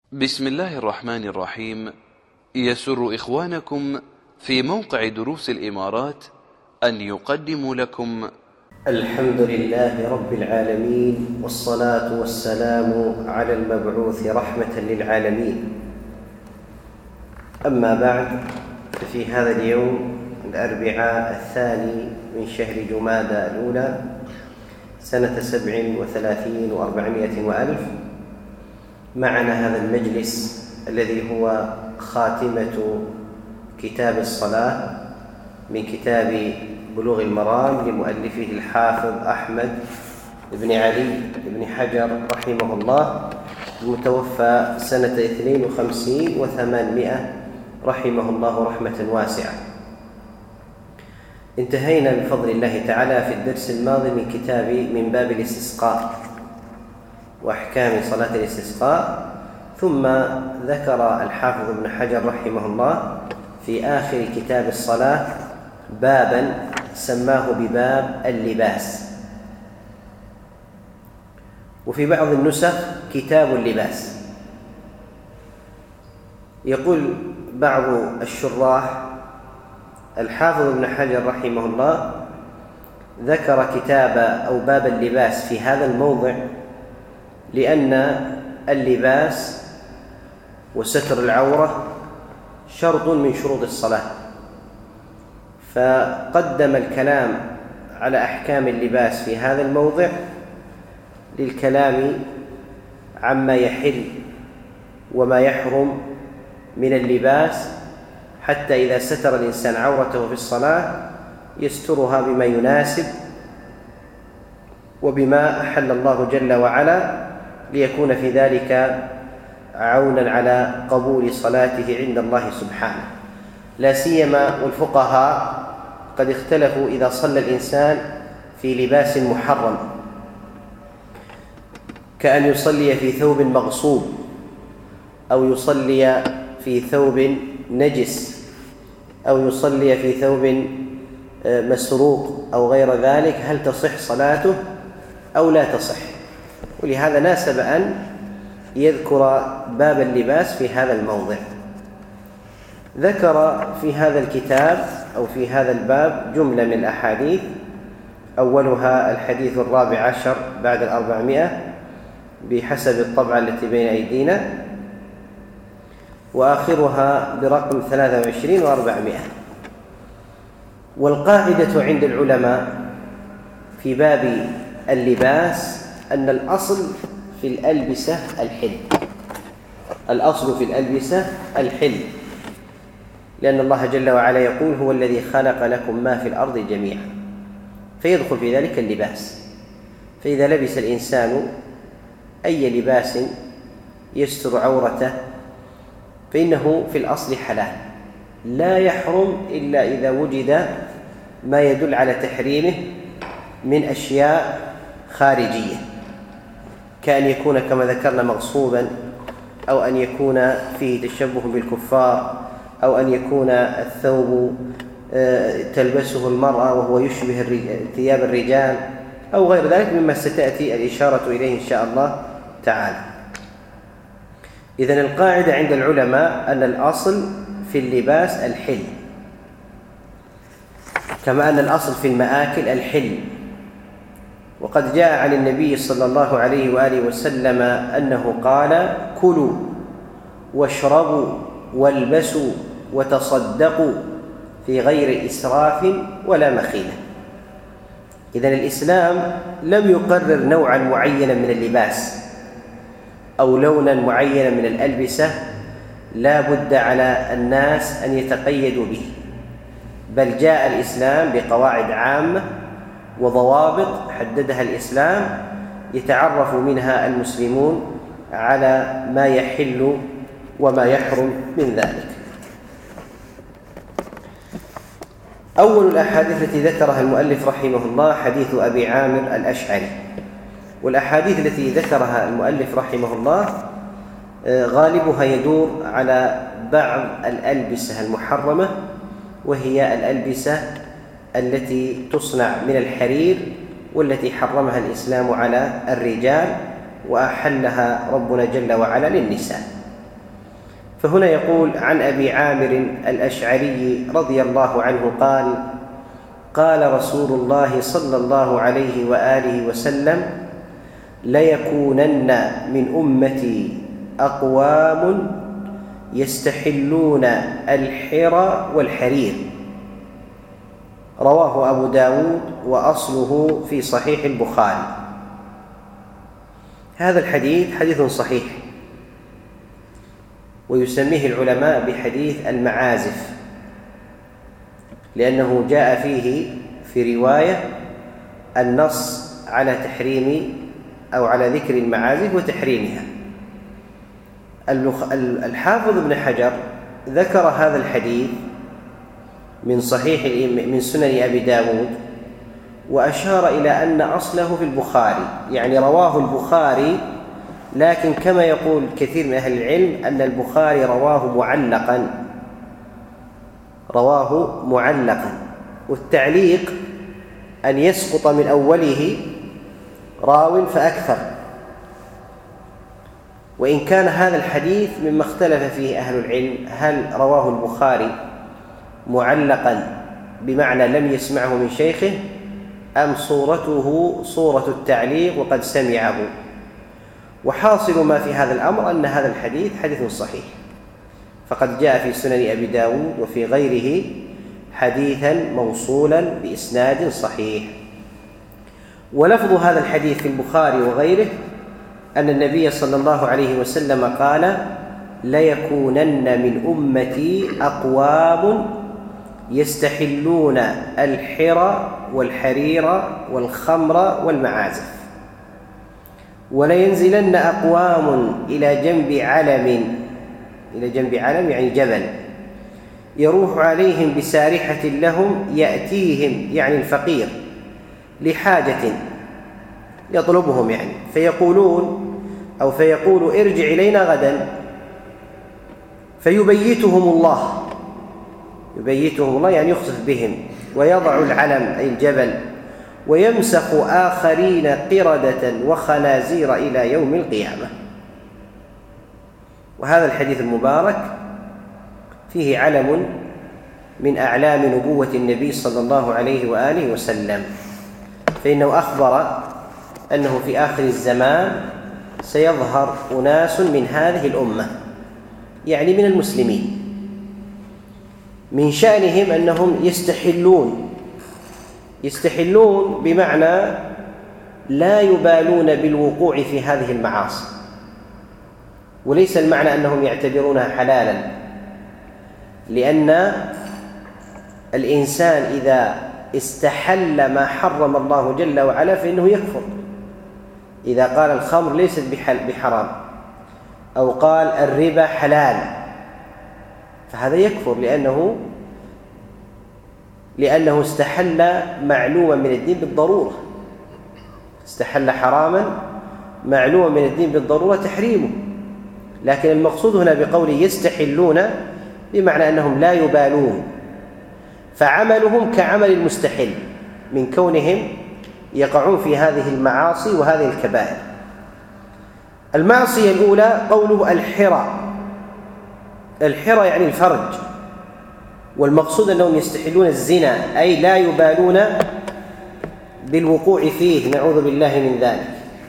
بسم الله الرحمن الرحيم. يسر إخوانكم في موقع دروس الإمارات أن يقدموا لكم الحمد لله رب العالمين، والصلاة والسلام على المبعوث رحمة للعالمين. أما بعد، في هذا اليوم الأربعاء 2 من شهر جمادى الأولى سنة 37 و400 وألف، معنا هذا المجلس الذي هو خاتمة كتاب الصلاة من كتاب بلوغ المرام لمؤلفه الحافظ أحمد بن علي بن حجر رحمه الله، المتوفى سنة 52 و800 رحمه الله رحمة واسعة. انتهينا بفضل الله تعالى في الدرس الماضي من كتاب من باب الاستسقاء وأحكام صلاة الاستسقاء، ثم ذكر الحافظ ابن حجر رحمه الله في آخر كتاب الصلاة بابا سماه بباب اللباس، وفي بعض النسخ كتاب اللباس. يقول بعض الشراح الحافظ ابن حجر رحمه الله ذكر كتاب أو باب اللباس في هذا الموضع لأن اللباس وستر العورة شرط من شروط الصلاة، فقدم الكلام على أحكام اللباس في هذا الموضع للكلام عما يحل وما يحرم من اللباس، حتى إذا ستر الإنسان عورته في الصلاة يسترها بما يناسب وبما أحل الله جل وعلا، ليكون في ذلك عونا على قبول صلاته عند الله سبحانه. لا سيما والفقهاء قد اختلفوا إذا صلى الإنسان في لباس محرم، كأن يصلي في ثوب مغصوب أو يصلي في ثوب نجس أو يصلي في ثوب مسروق أو غير ذلك، هل تصح صلاته أو لا تصح؟ ولهذا ناسب أن يذكر باب اللباس في هذا الموضع. ذكر في هذا الكتاب أو في هذا الباب جملة من الأحاديث، أولها الحديث 14 بعد 400 بحسب الطبعة التي بين أيدينا، وآخرها برقم 23 و400. والقاعدة عند العلماء في باب اللباس أن الأصل في الألبسة الحل، الأصل في الألبسة الحل، لأن الله جل وعلا يقول: هو الذي خلق لكم ما في الأرض جميعا، فيدخل في ذلك اللباس. فإذا لبس الإنسان أي لباس يستر عورته فإنه في الأصل حلال، لا يحرم إلا إذا وجد ما يدل على تحريمه من أشياء خارجية، كأن يكون كما ذكرنا مغصوبا، أو أن يكون فيه تشبه بالكفار، أو أن يكون الثوب تلبسه المرأة وهو يشبه ثياب الرجال، أو غير ذلك مما ستأتي الإشارة إليه إن شاء الله تعالى. إذن القاعدة عند العلماء أن الأصل في اللباس الحل، كما أن الأصل في المآكل الحل. وقد جاء عن النبي صلى الله عليه وآله وسلم أنه قال: كلوا واشربوا والبسوا وتصدقوا في غير إسراف ولا مخيلة. إذن الإسلام لم يقرر نوعا معينا من اللباس أو لونا معينا من الألبسة لا بد على الناس أن يتقيدوا به، بل جاء الإسلام بقواعد عامة وضوابط حددها الإسلام يتعرف منها المسلمون على ما يحل وما يحرم من ذلك. أول الأحاديث التي ذكرها المؤلف رحمه الله حديث أبي عامر الأشعري. والأحاديث التي ذكرها المؤلف رحمه الله غالبها يدور على بعض الألبسة المحرمة، وهي الألبسة التي تصنع من الحرير، والتي حرمها الإسلام على الرجال وأحلها ربنا جل وعلا للنساء. فهنا يقول: عن أبي عامر الأشعري رضي الله عنه قال: قال رسول الله صلى الله عليه وآله وسلم: ليكونن من أمتي أقوام يستحلون الحرى والحرير. رواه أبو داود وأصله في صحيح البخاري. هذا الحديث حديث صحيح، ويسميه العلماء بحديث المعازف، لأنه جاء فيه في رواية النص على تحريم أو على ذكر المعازف وتحريمها. الحافظ ابن حجر ذكر هذا الحديث من سنن أبي داود، وأشار إلى أن أصله في البخاري، يعني رواه البخاري، لكن كما يقول كثير من أهل العلم أن البخاري رواه معلقا، والتعليق أن يسقط من أوله راو فأكثر. وإن كان هذا الحديث مما اختلف فيه أهل العلم، هل رواه البخاري معلقا بمعنى لم يسمعه من شيخه، أم صورته صورة التعليق وقد سمعه. وحاصل ما في هذا الأمر أن هذا الحديث حديث صحيح، فقد جاء في سنن أبي داود وفي غيره حديثا موصولا بإسناد صحيح. ولفظ هذا الحديث في البخاري وغيره أن النبي صلى الله عليه وسلم قال: ليكونن من أمتي أقوام يستحلون الحرى والحرير والخمر والمعازف، ولينزلن أقوام إلى جنب علم يعني جبل، يروح عليهم بسارحة لهم، يأتيهم يعني الفقير لحاجة يطلبهم يعني، فيقول ارجع إلينا غدا، فيبيتهم الله يعني يخسف بهم، ويضع العلم أي الجبل، ويمسخ آخرين قردة وخنازير إلى يوم القيامة. وهذا الحديث المبارك فيه علم من أعلام نبوة النبي صلى الله عليه وآله وسلم، فإنه أخبر أنه في آخر الزمان سيظهر أناس من هذه الأمة، يعني من المسلمين، من شأنهم أنهم يستحلون بمعنى لا يبالون بالوقوع في هذه المعاصي، وليس المعنى أنهم يعتبرونها حلالا، لأن الإنسان إذا استحل ما حرم الله جل وعلا فإنه يكفر. إذا قال الخمر ليست بحرام، أو قال الربا حلال، فهذا يكفر لأنه استحل معلوما من الدين بالضرورة، استحل حراما معلوما من الدين بالضرورة تحريمه. لكن المقصود هنا بقوله يستحلون بمعنى أنهم لا يبالون، فعملهم كعمل المستحل من كونهم يقعون في هذه المعاصي وهذه الكبائر. المعصية الأولى قوله الحرى يعني الفرج، والمقصود أنهم يستحلون الزنا، أي لا يبالون بالوقوع فيه، نعوذ بالله من ذلك.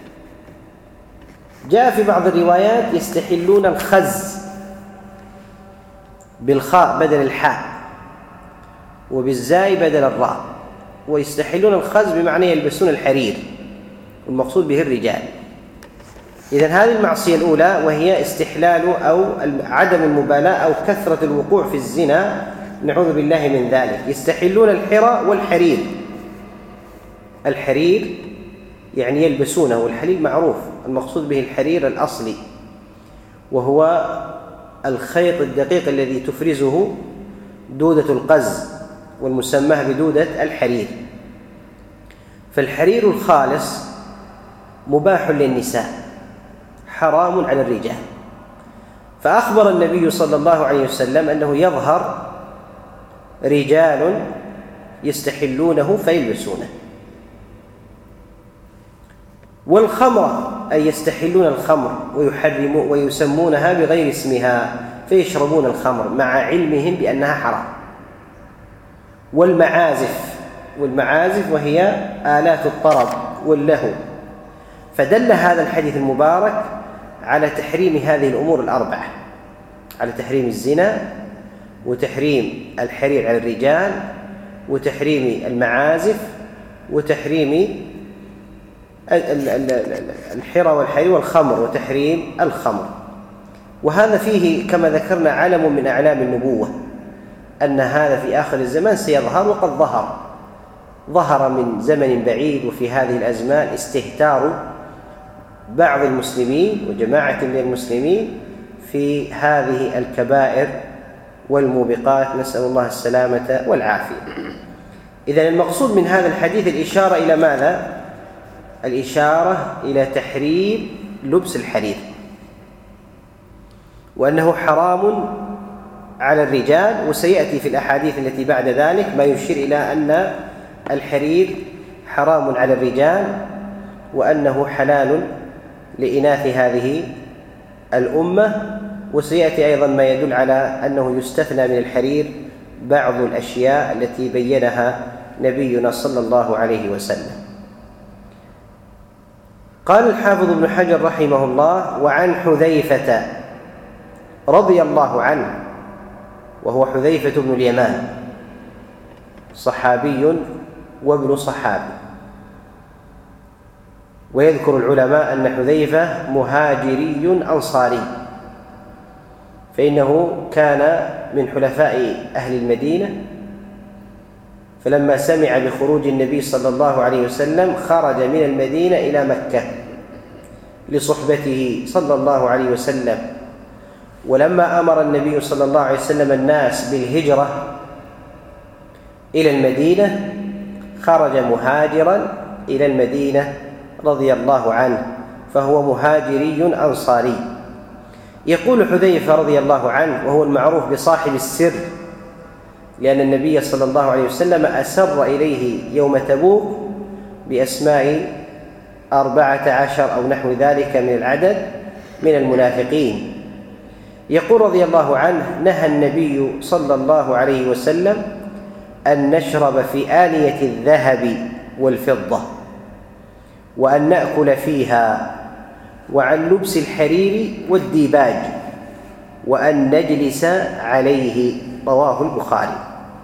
جاء في بعض الروايات يستحلون الخز بالخاء بدل الحاء وبالزاي بدل الراء، ويستحلون الخز بمعنى يلبسون الحرير، والمقصود به الرجال. إذن هذه المعصية الأولى، وهي استحلال أو عدم المبالاة أو كثرة الوقوع في الزنا، نعوذ بالله من ذلك. يستحلون الحرى والحرير. الحرير يعني يلبسونه، والحرير معروف المقصود به الحرير الأصلي، وهو الخيط الدقيق الذي تفرزه دودة القز، والمسمى بدودة الحرير. فالحرير الخالص مباح للنساء، حرام على الرجال. فأخبر النبي صلى الله عليه وسلم أنه يظهر رجال يستحلونه فيلبسونه. والخمر أي يستحلون الخمر ويسمونها بغير اسمها، فيشربون الخمر مع علمهم بأنها حرام. والمعازف وهي آلات الطرب واللهو. فدل هذا الحديث المبارك على تحريم هذه الأمور الأربعة، على تحريم الزنا، وتحريم الحرير على الرجال، وتحريم المعازف، وتحريم الحرى والحرير والخمر، وتحريم الخمر. وهذا فيه كما ذكرنا علم من أعلام النبوة، أن هذا في آخر الزمان سيظهر، وقد ظهر من زمن بعيد. وفي هذه الأزمان استهتار بعض المسلمين وجماعة من المسلمين في هذه الكبائر والموبقات، نسأل الله السلامة والعافية. إذن المقصود من هذا الحديث الإشارة إلى ماذا؟ الإشارة إلى تحريم لبس الحرير، وأنه حرام على الرجال. وسيأتي في الأحاديث التي بعد ذلك ما يشير إلى أن الحرير حرام على الرجال، وأنه حلال لإناث هذه الأمة. وسيأتي أيضا ما يدل على أنه يستثنى من الحرير بعض الأشياء التي بينها نبينا صلى الله عليه وسلم. قال الحافظ ابن حجر رحمه الله: وعن حذيفة رضي الله عنه، وهو حذيفة بن اليمان، صحابي وابن صحابي. ويذكر العلماء أن حذيفة مهاجري أنصاري، فإنه كان من حلفاء أهل المدينة، فلما سمع بخروج النبي صلى الله عليه وسلم خرج من المدينة إلى مكة لصحبته صلى الله عليه وسلم. ولما أمر النبي صلى الله عليه وسلم الناس بالهجرة إلى المدينة خرج مهاجرا إلى المدينة رضي الله عنه، فهو مهاجري أنصاري. يقول حذيفة رضي الله عنه، وهو المعروف بصاحب السر، لأن النبي صلى الله عليه وسلم أسر إليه يوم تبوك بأسماء 14 أو نحو ذلك من العدد من المنافقين. يقول رضي الله عنه: نهى النبي صلى الله عليه وسلم أن نشرب في آنية الذهب والفضة، وأن نأكل فيها، وعن لبس الحرير والديباج، وأن نجلس عليه. رواه البخاري.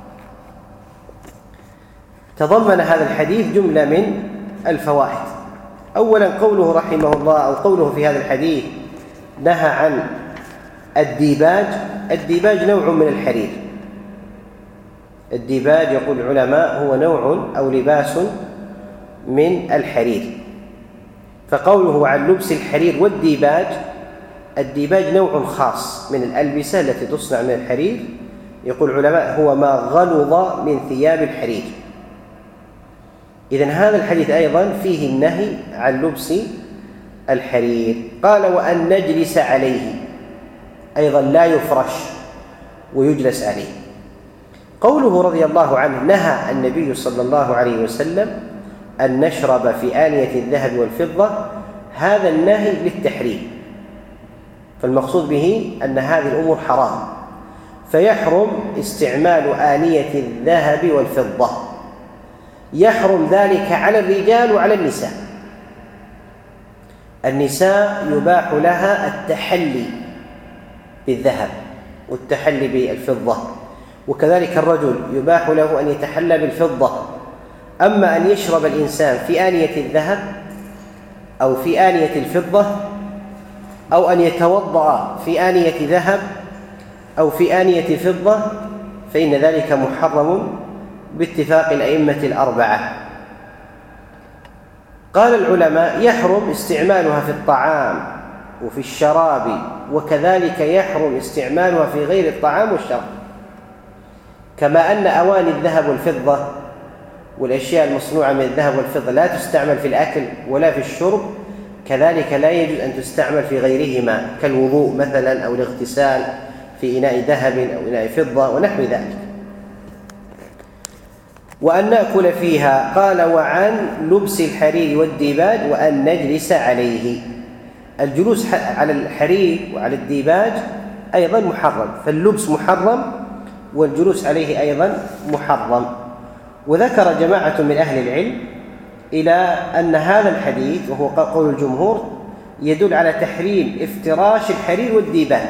تضمن هذا الحديث جملة من الفوائد. أولا قوله رحمه الله، أو قوله في هذا الحديث نهى عن الديباج. الديباج نوع من الحرير. الديباج يقول العلماء هو نوع أو لباس من الحرير. فقوله عن لبس الحرير والديباج، الديباج نوع خاص من الألبسة التي تصنع من الحرير. يقول العلماء هو ما غلظ من ثياب الحرير. إذن هذا الحديث أيضا فيه النهي عن لبس الحرير. قال: وأن نجلس عليه، أيضا لا يفرش ويجلس عليه. قوله رضي الله عنه نهى النبي صلى الله عليه وسلم أن نشرب في آنية الذهب والفضة، هذا النهي للتحريم، فالمقصود به أن هذه الأمور حرام، فيحرم استعمال آنية الذهب والفضة. يحرم ذلك على الرجال وعلى النساء. النساء يباح لها التحلي بالذهب والتحلي بالفضة، وكذلك الرجل يباح له أن يتحلى بالفضة. أما أن يشرب الإنسان في آنية الذهب أو في آنية الفضة، أو أن يتوضأ في آنية ذهب أو في آنية فضة، فإن ذلك محرم باتفاق الأئمة الأربعة. قال العلماء: يحرم استعمالها في الطعام وفي الشراب، وكذلك يحرم استعمالها في غير الطعام والشراب، كما أن أواني الذهب والفضة والأشياء المصنوعة من الذهب والفضة لا تستعمل في الأكل ولا في الشرب، كذلك لا يجوز أن تستعمل في غيرهما، كالوضوء مثلا أو الاغتسال في إناء ذهب أو إناء فضة ونحو ذلك. وأن نأكل فيها. قال: وعن لبس الحرير والديباج، وأن نجلس عليه. الجلوس على الحرير وعلى الديباج أيضا محرم، فاللبس محرم والجلوس عليه أيضا محرم. وذكر جماعة من أهل العلم إلى أن هذا الحديث، وهو قول الجمهور، يدل على تحريم افتراش الحرير والديباج،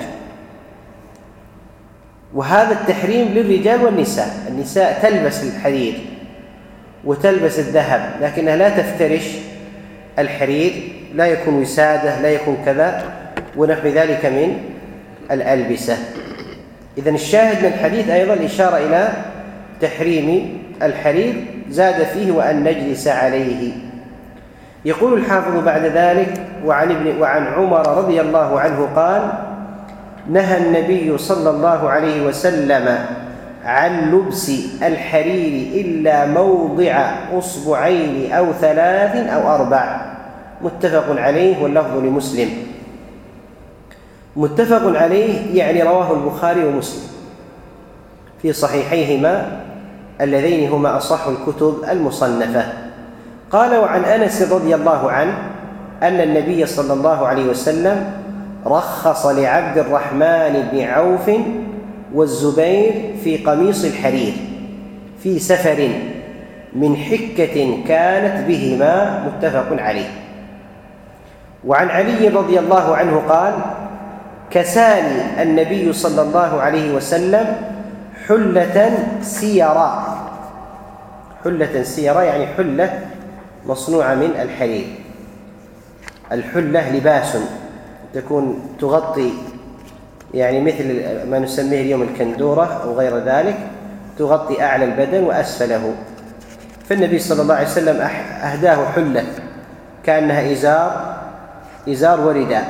وهذا التحريم للرجال والنساء. النساء تلبس الحرير وتلبس الذهب، لكنها لا تفترش الحرير، لا يكون وسادة، لا يكون كذا ونحو ذلك من الألبسة. إذن الشاهد من الحديث أيضا الإشارة إلى تحريم الحرير، زاد فيه وأن نجلس عليه. يقول الحافظ بعد ذلك: وعن عمر رضي الله عنه قال: نهى النبي صلى الله عليه وسلم عن لبس الحرير إلا موضع أصبعين أو 3 أو 4. متفق عليه، واللفظ لمسلم. متفق عليه يعني رواه البخاري ومسلم في صحيحيهما اللذين هما أصح الكتب المصنفة. قال: وعن أنس رضي الله عنه أن النبي صلى الله عليه وسلم رخص لعبد الرحمن بن عوف والزبير في قميص الحرير في سفر من حكة كانت بهما. متفق عليه. وعن علي رضي الله عنه قال: كساني النبي صلى الله عليه وسلم حلة سيرا. حلة سيرا يعني حلة مصنوعة من الحرير. الحلة لباس تكون تغطي، يعني مثل ما نسميه اليوم الكندورة أو غير ذلك، تغطي أعلى البدن وأسفله. فالنبي صلى الله عليه وسلم أهداه حلة كأنها إزار ورداء.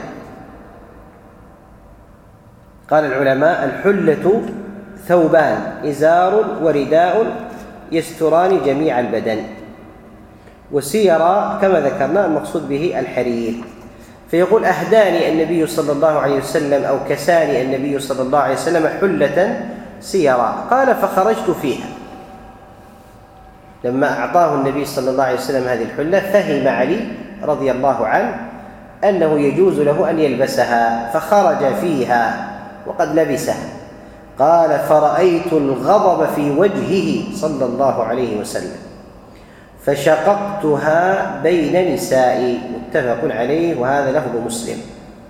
قال العلماء: الحلة ثوبان، إزار ورداء يستران جميع البدن. وسيرا كما ذكرنا المقصود به الحرير. فيقول: أهداني النبي صلى الله عليه وسلم أو كساني النبي صلى الله عليه وسلم حلة سيرا. قال: فخرجت فيها. لما أعطاه النبي صلى الله عليه وسلم هذه الحلة فهم علي رضي الله عنه أنه يجوز له أن يلبسها، فخرج فيها وقد لبسها. قال: فرأيت الغضب في وجهه صلى الله عليه وسلم فشققتها بين نسائي. متفق عليه، وهذا لفظ مسلم.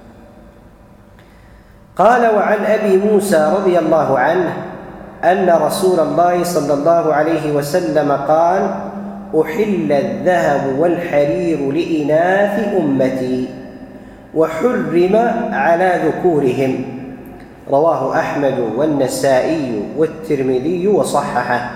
قال: وعن أبي موسى رضي الله عنه أن رسول الله صلى الله عليه وسلم قال: أحل الذهب والحرير لإناث أمتي وحرم على ذكورهم. رواه أحمد والنسائي والترمذي وصححه،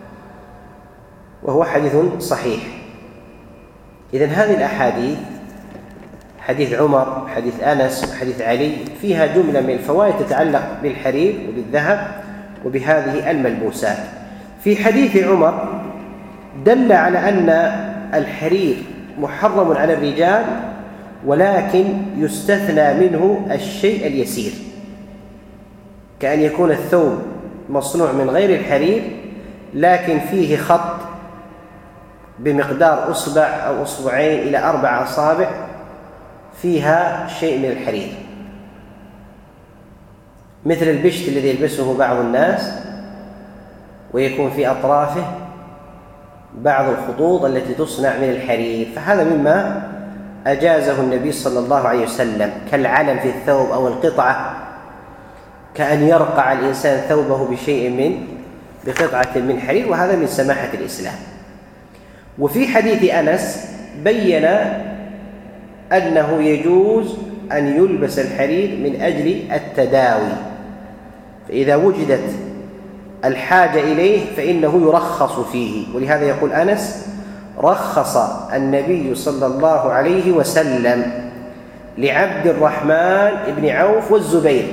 وهو حديث صحيح. إذن هذه الأحاديث، حديث عمر، حديث أنس، حديث علي، فيها جملة من الفوائد تتعلق بالحرير وبالذهب وبهذه الملبوسات. في حديث عمر دل على أن الحرير محرم على الرجال، ولكن يستثنى منه الشيء اليسير، كأن يكون الثوب مصنوع من غير الحرير لكن فيه خط بمقدار أصبع أو أصبعين إلى 4 أصابع فيها شيء من الحرير، مثل البشت الذي يلبسه بعض الناس ويكون في أطرافه بعض الخطوط التي تصنع من الحرير. فهذا مما أجازه النبي صلى الله عليه وسلم، كالعلم في الثوب أو القطعة، كأن يرقع الإنسان ثوبه بقطعة من حرير، وهذا من سماحة الإسلام. وفي حديث أنس بين أنه يجوز أن يلبس الحرير من أجل التداوي، فإذا وجدت الحاجة إليه فإنه يرخص فيه. ولهذا يقول أنس: رخص النبي صلى الله عليه وسلم لعبد الرحمن بن عوف والزبير،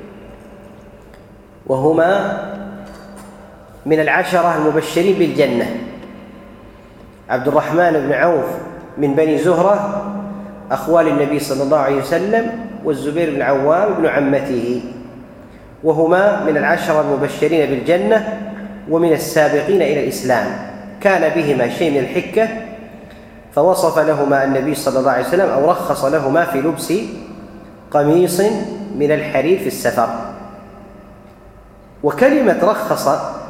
وهما من 10 المبشرين بالجنة. عبد الرحمن بن عوف من بني زهرة أخوال النبي صلى الله عليه وسلم، والزبير بن العوام ابن عمته، وهما من 10 المبشرين بالجنة ومن السابقين إلى الإسلام. كان بهما شيء من الحكة، فوصف لهما النبي صلى الله عليه وسلم أو رخص لهما في لبس قميص من الحرير في السفر. وكلمة رخص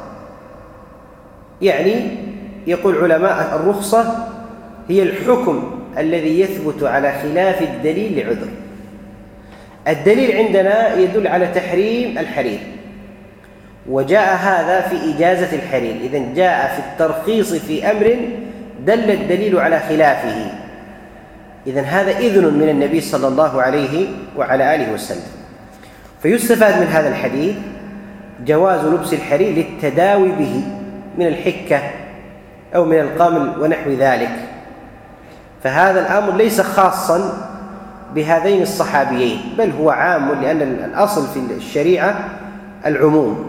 يعني يقول علماء الرخصة هي الحكم الذي يثبت على خلاف الدليل لعذر. الدليل عندنا يدل على تحريم الحرير، وجاء هذا في إجازة الحرير، إذن جاء في الترخيص في أمر دل الدليل على خلافه، إذن هذا إذن من النبي صلى الله عليه وعلى آله وسلم. فيستفاد من هذا الحديث جواز لبس الحرير للتداوي به من الحكة أو من القمل ونحو ذلك، فهذا الأمر ليس خاصا بهذين الصحابيين، بل هو عام، لأن الأصل في الشريعة العموم.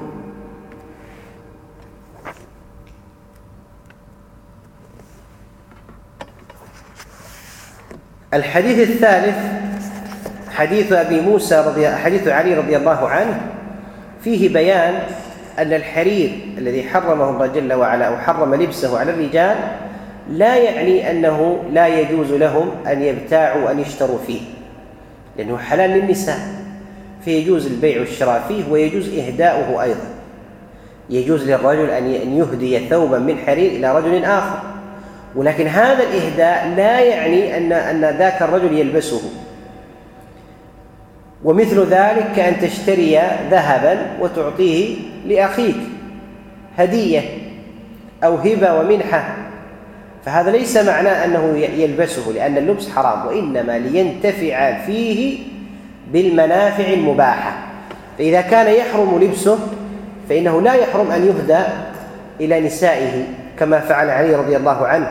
الحديث الثالث حديث حديث علي رضي الله عنه، فيه بيان أن الحرير الذي حرمه الله جل وعلا أو حرم لبسه على الرجال لا يعني أنه لا يجوز لهم أن يبتاعوا وأن يشتروا فيه، لأنه حلال للنساء، فيجوز البيع والشراء فيه، ويجوز إهداؤه أيضا. يجوز للرجل أن يهدي ثوبا من حرير إلى رجل آخر، ولكن هذا الإهداء لا يعني أن ذاك الرجل يلبسه. ومثل ذلك كأن تشتري ذهبا وتعطيه لأخيك هدية أو هبة ومنحة، فهذا ليس معناه أنه يلبسه، لأن اللبس حرام، وإنما لينتفع فيه بالمنافع المباحة. فإذا كان يحرم لبسه فإنه لا يحرم أن يهدى إلى نسائه كما فعل علي رضي الله عنه،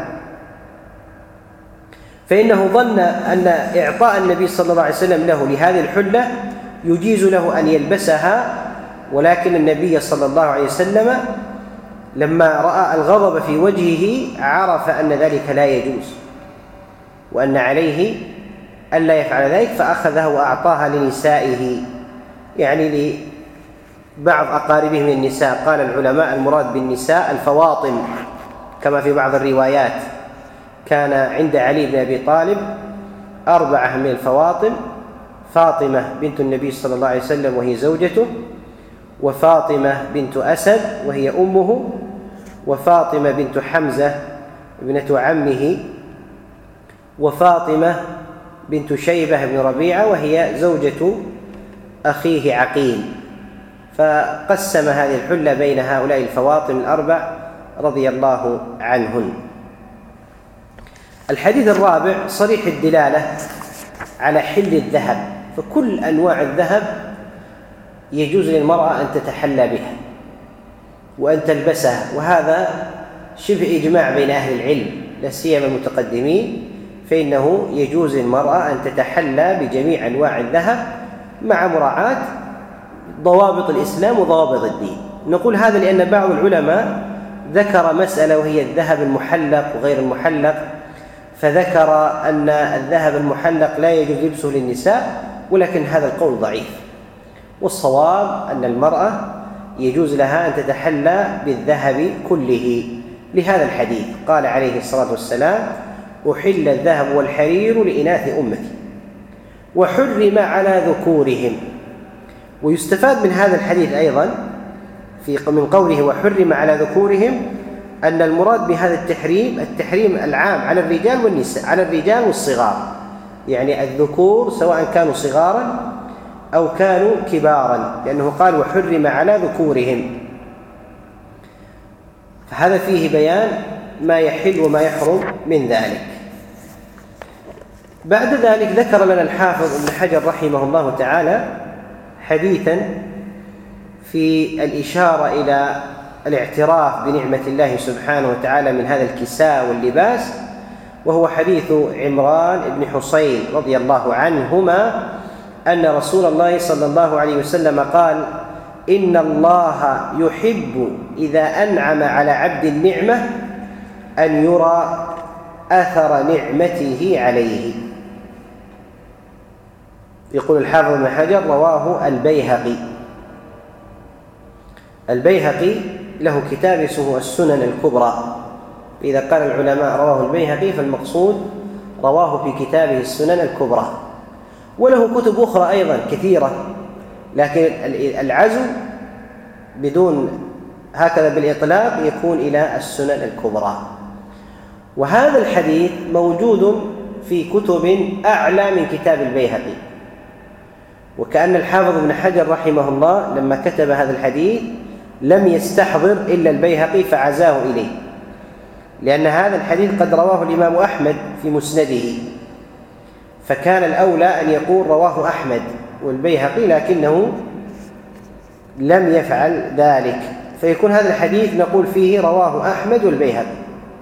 فإنه ظن أن إعطاء النبي صلى الله عليه وسلم له لهذه الحلة يجيز له أن يلبسها، ولكن النبي صلى الله عليه وسلم لما رأى الغضب في وجهه عرف أن ذلك لا يجوز، وأن عليه ألا يفعل ذلك، فأخذها وأعطاها لنسائه، يعني لبعض أقاربه من النساء. قال العلماء المراد بالنساء الفواطم، كما في بعض الروايات كان عند علي بن أبي طالب 4 من الفواطم: فاطمة بنت النبي صلى الله عليه وسلم وهي زوجته، وفاطمة بنت أسد وهي أمه، وفاطمة بنت حمزة ابنة عمه، وفاطمة بنت شيبة بن ربيعة وهي زوجة أخيه عقيل. فقسم هذه الحلة بين هؤلاء الفواطم 4 رضي الله عنهن. الحديث الرابع صريح الدلالة على حل الذهب، فكل أنواع الذهب يجوز للمرأة أن تتحلى بها وأن تلبسها، وهذا شبه إجماع بين أهل العلم لا سيما المتقدمين، فإنه يجوز للمرأة أن تتحلى بجميع أنواع الذهب مع مراعاة ضوابط الإسلام وضوابط الدين. نقول هذا لأن بعض العلماء ذكر مسألة وهي الذهب المحلق وغير المحلق، فذكر أن الذهب المحلق لا يجوز لبسه للنساء، ولكن هذا القول ضعيف، والصواب أن المرأة يجوز لها أن تتحلى بالذهب كله، لهذا الحديث قال عليه الصلاة والسلام: أحل الذهب والحرير لإناث أمتي وحرم على ذكورهم. ويستفاد من هذا الحديث أيضا من قوله وحرم على ذكورهم أن المراد بهذا التحريم العام على الرجال والنساء، على الرجال والصغار، يعني الذكور سواء كانوا صغارا أو كانوا كبارا، لأنه قال وحرم على ذكورهم، فهذا فيه بيان ما يحل وما يحرم من ذلك. بعد ذلك ذكر لنا الحافظ ابن حجر رحمه الله تعالى حديثا في الإشارة إلى الاعتراف بنعمة الله سبحانه وتعالى من هذا الكساء واللباس، وهو حديث عمران بن حصين رضي الله عنهما أن رسول الله صلى الله عليه وسلم قال: إن الله يحب إذا أنعم على عبد النعمة أن يرى أثر نعمته عليه. يقول الحافظ ابن حجر: رواه البيهقي له كتاب اسمه السنن الكبرى، إذا قال العلماء رواه البيهقي فالمقصود رواه في كتابه السنن الكبرى، وله كتب أخرى أيضا كثيرة، لكن العزو بدون هكذا بالإطلاق يكون إلى السنن الكبرى. وهذا الحديث موجود في كتب أعلى من كتاب البيهقي، وكأن الحافظ ابن حجر رحمه الله لما كتب هذا الحديث لم يستحضر إلا البيهقي فعزاه إليه، لأن هذا الحديث قد رواه الإمام أحمد في مسنده، فكان الأولى أن يقول رواه أحمد والبيهقي، لكنه لم يفعل ذلك، فيكون هذا الحديث نقول فيه رواه أحمد والبيهقي.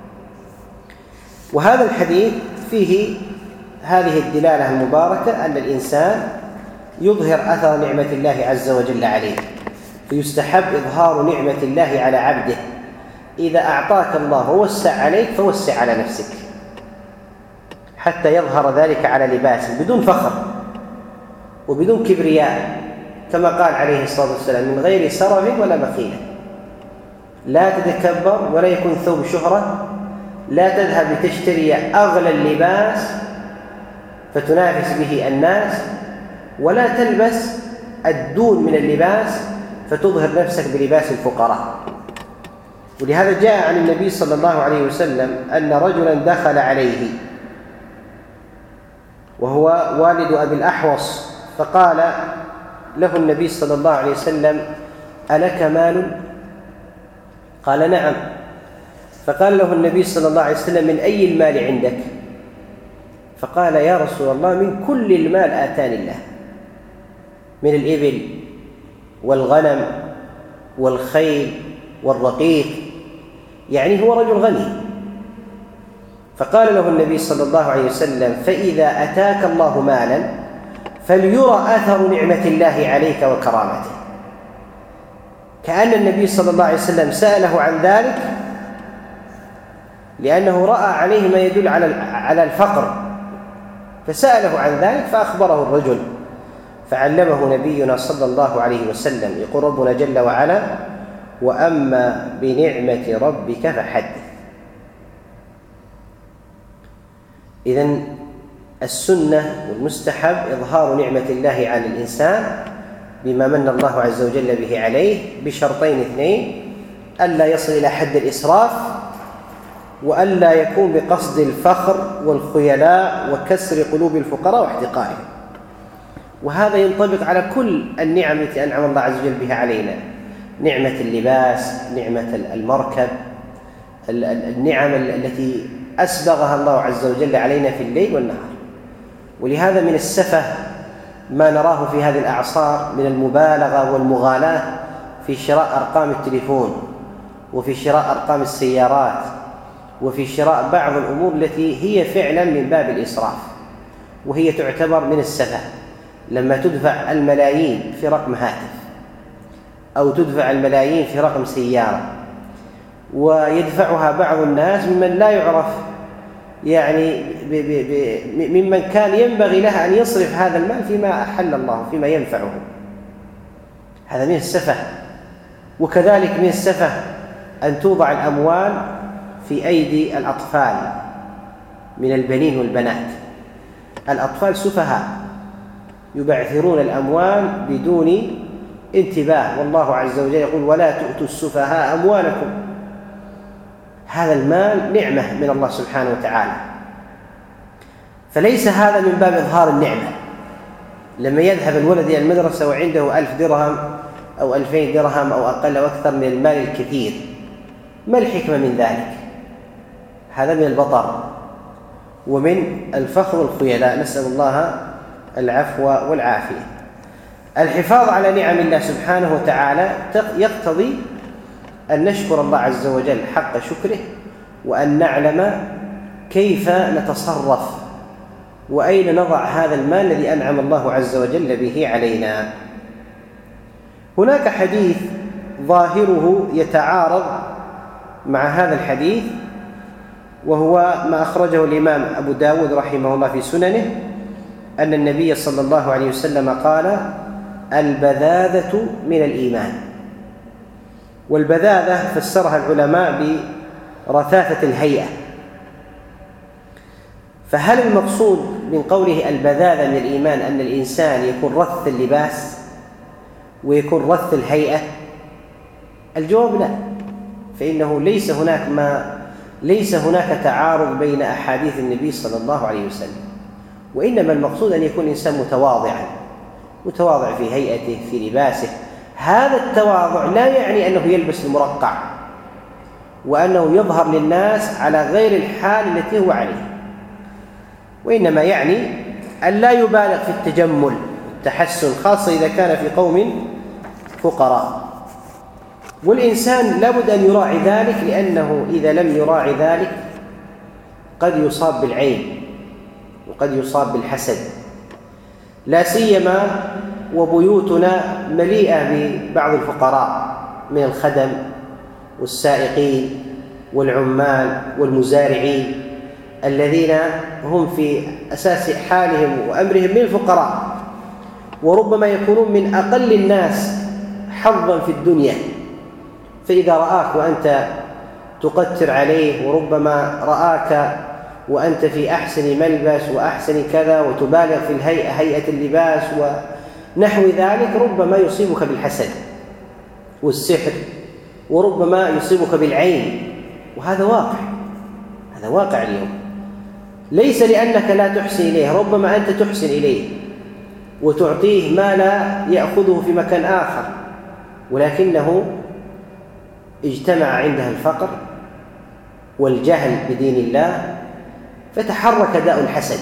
وهذا الحديث فيه هذه الدلالة المباركة أن الإنسان يظهر أثر نعمة الله عز وجل عليه، فيستحب إظهار نعمة الله على عبده. إذا أعطاك الله ووسع عليك فوسع على نفسك حتى يظهر ذلك على لباسك بدون فخر وبدون كبرياء، كما قال عليه الصلاة والسلام: من غير سرف ولا مخيلة. لا تتكبر ولا يكون ثوب شهرة، لا تذهب لتشتري أغلى اللباس فتنافس به الناس، ولا تلبس الدون من اللباس فتظهر نفسك بلباس الفقراء. ولهذا جاء عن النبي صلى الله عليه وسلم أن رجلا دخل عليه وهو والد أبي الأحوص، فقال له النبي صلى الله عليه وسلم: ألك مال؟ قال: نعم. فقال له النبي صلى الله عليه وسلم: من أي المال عندك؟ فقال: يا رسول الله من كل المال آتاني الله، من الإبل والغنم والخيل والرقيق، يعني هو رجل غني. فقال له النبي صلى الله عليه وسلم: فإذا أتاك الله مالا فليرى أثر نعمة الله عليك وكرامته. كأن النبي صلى الله عليه وسلم سأله عن ذلك لأنه رأى عليه ما يدل على الفقر، فسأله عن ذلك فأخبره الرجل، فعلمه نبينا صلى الله عليه وسلم. يقول ربنا جل وعلا: وأما بنعمة ربك فحدث. إذن السنة والمستحب إظهار نعمة الله على الإنسان بما من الله عز وجل به عليه بشرطين اثنين: ألا يصل إلى حد الإسراف، وألا يكون بقصد الفخر والخيلاء وكسر قلوب الفقراء واحتقارهم. وهذا ينطبق على كل النعم التي أنعم الله عز وجل بها علينا: نعمة اللباس، نعمة المركب، النعم التي أسبغها الله عز وجل علينا في الليل والنهار. ولهذا من السفه ما نراه في هذه الأعصار من المبالغة والمغالاة في شراء أرقام التليفون، وفي شراء أرقام السيارات، وفي شراء بعض الأمور التي هي فعلا من باب الإسراف، وهي تعتبر من السفه. لما تدفع الملايين في رقم هاتف، أو تدفع الملايين في رقم سيارة، ويدفعها بعض الناس ممن لا يعرف، يعني ممن كان ينبغي له أن يصرف هذا المال فيما أحل الله، فيما ينفعه، هذا من السفه. وكذلك من السفه أن توضع الأموال في أيدي الأطفال من البنين والبنات. الأطفال سفهاء يبعثرون الأموال بدون انتباه، والله عز وجل يقول: ولا تؤتوا السفهاء أموالكم. هذا المال نعمة من الله سبحانه وتعالى، فليس هذا من باب إظهار النعمة. لما يذهب الولد إلى المدرسة وعنده 1000 درهم أو 2000 درهم أو أقل أو أكثر من المال الكثير، ما الحكمة من ذلك؟ هذا من البطر ومن الفخر والخيلاء، نسأل الله العفو والعافية. الحفاظ على نعم الله سبحانه وتعالى يقتضي أن نشكر الله عز وجل حق شكره، وأن نعلم كيف نتصرف وأين نضع هذا المال الذي أنعم الله عز وجل به علينا. هناك حديث ظاهره يتعارض مع هذا الحديث، وهو ما أخرجه الإمام أبو داود رحمه الله في سننه، أن النبي صلى الله عليه وسلم قال: البذاذة من الإيمان. والبذاذة فسرها العلماء برثاثة الهيئة. فهل المقصود من قوله البذاذة من الإيمان أن الإنسان يكون رث اللباس ويكون رث الهيئة، الجواب لا، فإنه ليس هناك تعارض بين أحاديث النبي صلى الله عليه وسلم، وإنما المقصود أن يكون الإنسان متواضع في هيئته، في لباسه. هذا التواضع لا يعني أنه يلبس المرقع وأنه يظهر للناس على غير الحال التي هو عليه، وإنما يعني أن لا يبالغ في التجمل والتحسن، خاصة إذا كان في قوم فقراء. والإنسان لابد أن يراعي ذلك، لأنه إذا لم يراعي ذلك قد يصاب بالعين وقد يصاب بالحسد، لا سيما وبيوتنا مليئة ببعض الفقراء من الخدم والسائقين والعمال والمزارعين الذين هم في أساس حالهم وأمرهم من الفقراء، وربما يكونون من أقل الناس حظا في الدنيا. فإذا رآك وأنت تقتر عليه، وربما رآك وأنت في أحسن ملبس وأحسن كذا وتبالغ في هيئة اللباس ونحو ذلك، ربما يصيبك بالحسد والسحر، وربما يصيبك بالعين. وهذا واقع اليوم، ليس لأنك لا تحسن إليه، ربما أنت تحسن إليه وتعطيه ما لا يأخذه في مكان آخر، ولكنه اجتمع عنده الفقر والجهل بدين الله فتحرك داء الحسد.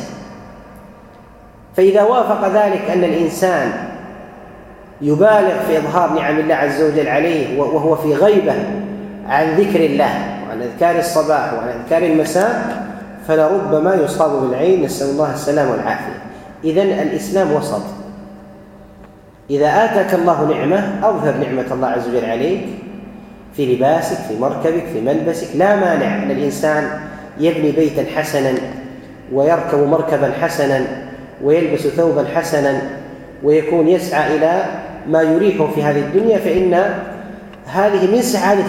فإذا وافق ذلك أن الإنسان يبالغ في إظهار نعم الله عز وجل عليه وهو في غيبة عن ذكر الله وعن أذكار الصباح وعن أذكار المساء، فلربما يصاب بالعين، نسأل الله السلام والعافية. إذن الإسلام وسط، إذا آتاك الله نعمة أظهر نعمة الله عز وجل عليك في لباسك، في مركبك، في ملبسك. لا مانع أن الإنسان يبني بيتا حسنا ويركب مركبا حسنا ويلبس ثوبا حسنا ويكون يسعى إلى ما يريحه في هذه الدنيا، فإن هذه من سعادة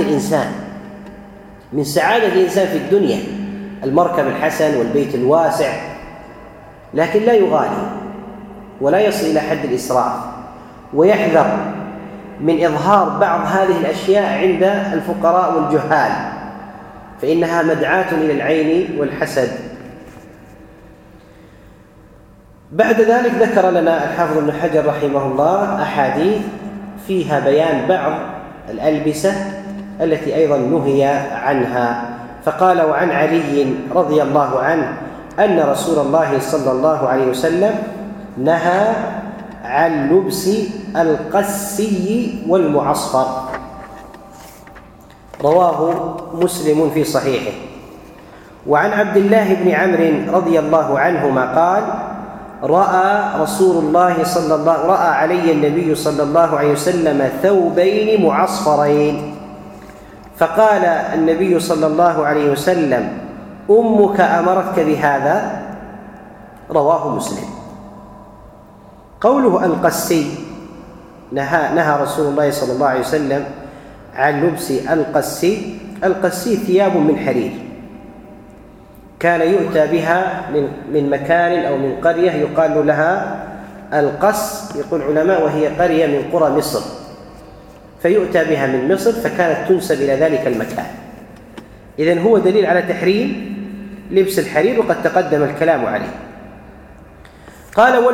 الإنسان في الدنيا، المركب الحسن والبيت الواسع، لكن لا يغالي ولا يصل إلى حد الإسراف، ويحذر من إظهار بعض هذه الأشياء عند الفقراء والجهال، فإنها مدعاة إلى العين والحسد. بعد ذلك ذكر لنا الحافظ ابن حجر رحمه الله أحاديث فيها بيان بعض الألبسة التي أيضا نهي عنها، فقال: وعن علي رضي الله عنه أن رسول الله صلى الله عليه وسلم نهى عن لبس القسي والمعصفر، رواه مسلم في صحيحه. وعن عبد الله بن عمرو رضي الله عنهما قال: رأى علي النبي صلى الله عليه وسلم ثوبين معصفرين، فقال النبي صلى الله عليه وسلم: أمك أمرتك بهذا؟ رواه مسلم. قوله القسي، نهى رسول الله صلى الله عليه وسلم عن لبس القسي. القسي ثياب من حرير كان يؤتى بها من مكان أو من قرية يقال لها القس، يقول العلماء، وهي قرية من قرى مصر، فيؤتى بها من مصر، فكانت تنسب إلى ذلك المكان. إذن هو دليل على تحريم لبس الحرير، وقد تقدم الكلام عليه. قال: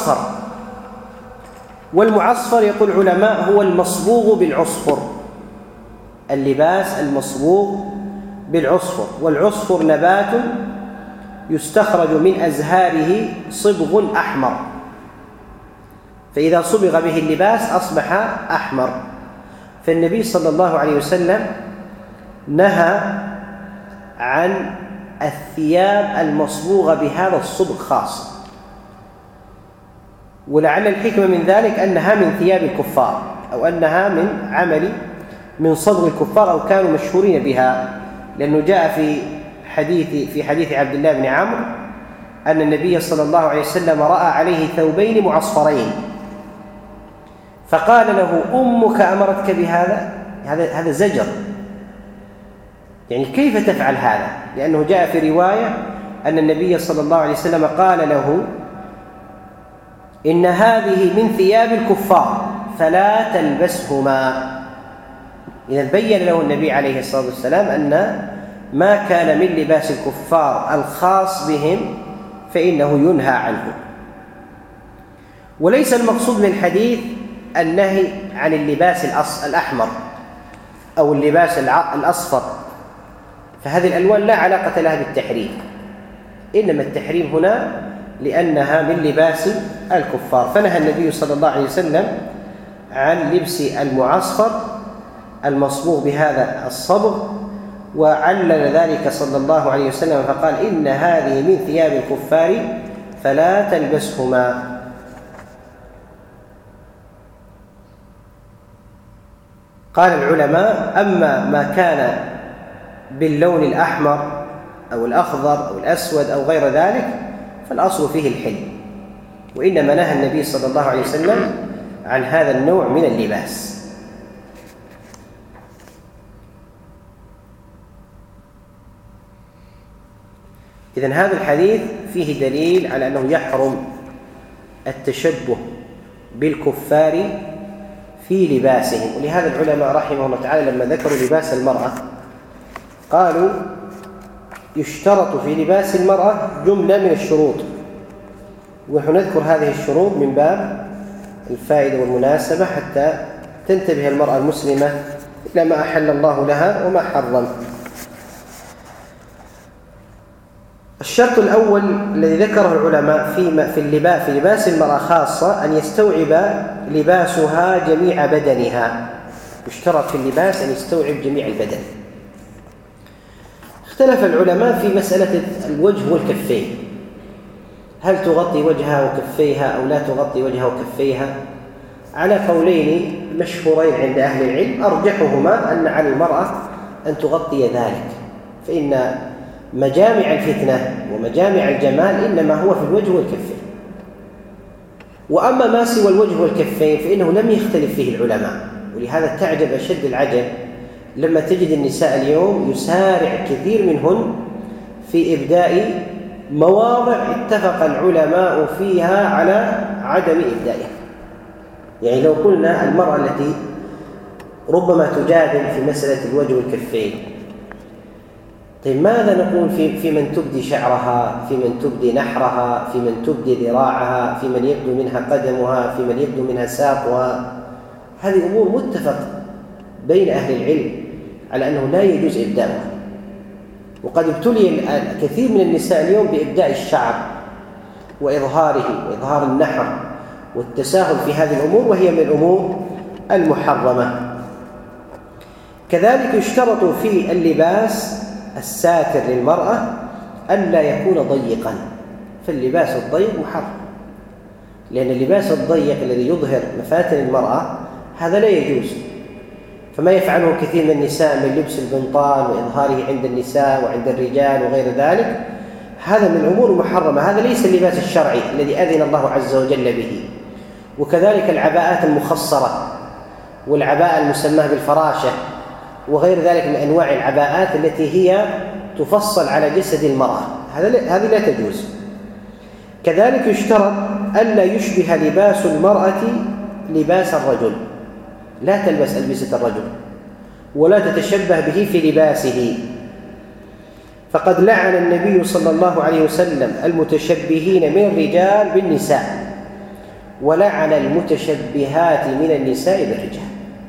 والمعصفر يقول العلماء هو المصبوغ بالعصفر، اللباس المصبوغ بالعصفر. والعصفر نبات يستخرج من أزهاره صبغ أحمر، فإذا صبغ به اللباس أصبح أحمر. فالنبي صلى الله عليه وسلم نهى عن الثياب المصبوغة بهذا الصبغ خاصة، ولعل الحكمة من ذلك أنها من ثياب الكفار، أو أنها من صبغ الكفار، أو كانوا مشهورين بها، لأنه جاء في حديث عبد الله بن عمرو أن النبي صلى الله عليه وسلم رأى عليه ثوبين معصفرين، فقال له: أمك أمرتك بهذا؟ هذا زجر، يعني كيف تفعل هذا؟ لأنه جاء في رواية أن النبي صلى الله عليه وسلم قال له: إن هذه من ثياب الكفار فلا تلبسهما. إذن بين له النبي عليه الصلاة والسلام أن ما كان من لباس الكفار الخاص بهم فإنه ينهى عنه. وليس المقصود من الحديث النهي عن اللباس الأحمر أو اللباس الأصفر، فهذه الألوان لا علاقة لها بالتحريم، إنما التحريم هنا لأنها من لباس الكفار. فنهى النبي صلى الله عليه وسلم عن لبس المعصفر المصبوغ بهذا الصبغ، وعلل ذلك صلى الله عليه وسلم فقال: إن هذه من ثياب الكفار فلا تلبسهما. قال العلماء: أما ما كان باللون الأحمر أو الأخضر أو الأسود أو غير ذلك فالأصل فيه الحل، وإنما نهى النبي صلى الله عليه وسلم عن هذا النوع من اللباس. إذن هذا الحديث فيه دليل على أنه يحرم التشبه بالكفار في لباسهم. ولهذا العلماء رحمهم الله تعالى لما ذكروا لباس المرأة قالوا: يشترط في لباس المرأة جملة من الشروط، ونحن نذكر هذه الشروط من باب الفائدة والمناسبة حتى تنتبه المرأة المسلمة إلى ما أحل الله لها وما حرم. الشرط الأول الذي ذكره العلماء في لباس المرأة خاصة أن يستوعب لباسها جميع بدنها. يشترط في اللباس أن يستوعب جميع البدن. اختلف العلماء في مسألة الوجه والكفين، هل تغطي وجهها وكفيها أو لا تغطي وجهها وكفيها، على قولين مشهورين عند أهل العلم، أرجحهما أن على المرأة أن تغطي ذلك، فإن مجامع الفتنة ومجامع الجمال إنما هو في الوجه والكفين. وأما ما سوى الوجه والكفين فإنه لم يختلف فيه العلماء، ولهذا تعجب أشد العجب لما تجد النساء اليوم يسارع كثير منهن في إبداء مواضع اتفق العلماء فيها على عدم إبدائها. يعني لو قلنا المرأة التي ربما تجادل في مسألة الوجه والكفين، طيب ماذا نقول في من تبدي شعرها، في من تبدي نحرها، في من تبدي ذراعها، في من يبدو منها قدمها، في من يبدو منها ساقها؟ هذه أمور متفق بين أهل العلم على أنه لا يجوز إبداؤها. وقد ابتلي كثير من النساء اليوم بإبداء الشعر وإظهاره وإظهار النحر والتساهل في هذه الأمور، وهي من الأمور المحرمة. كذلك يشترط في اللباس الساتر للمرأة ألا يكون ضيقا، فاللباس الضيق محرم، لأن اللباس الضيق الذي يظهر مفاتن المرأة هذا لا يجوز. فما يفعله كثير من النساء من لبس البنطال وإظهاره عند النساء وعند الرجال وغير ذلك، هذا من الأمور المحرمة، هذا ليس اللباس الشرعي الذي أذن الله عز وجل به. وكذلك العباءات المخصرة والعباءة المسماة بالفراشة وغير ذلك من أنواع العباءات التي هي تفصل على جسد المرأة، هذه لا تجوز. كذلك يشترط ألا يشبه لباس المرأة لباس الرجل، لا تلبس ألبسة الرجل ولا تتشبه به في لباسه، فقد لعن النبي صلى الله عليه وسلم المتشبهين من الرجال بالنساء، ولعن المتشبهات من النساء بالرجال.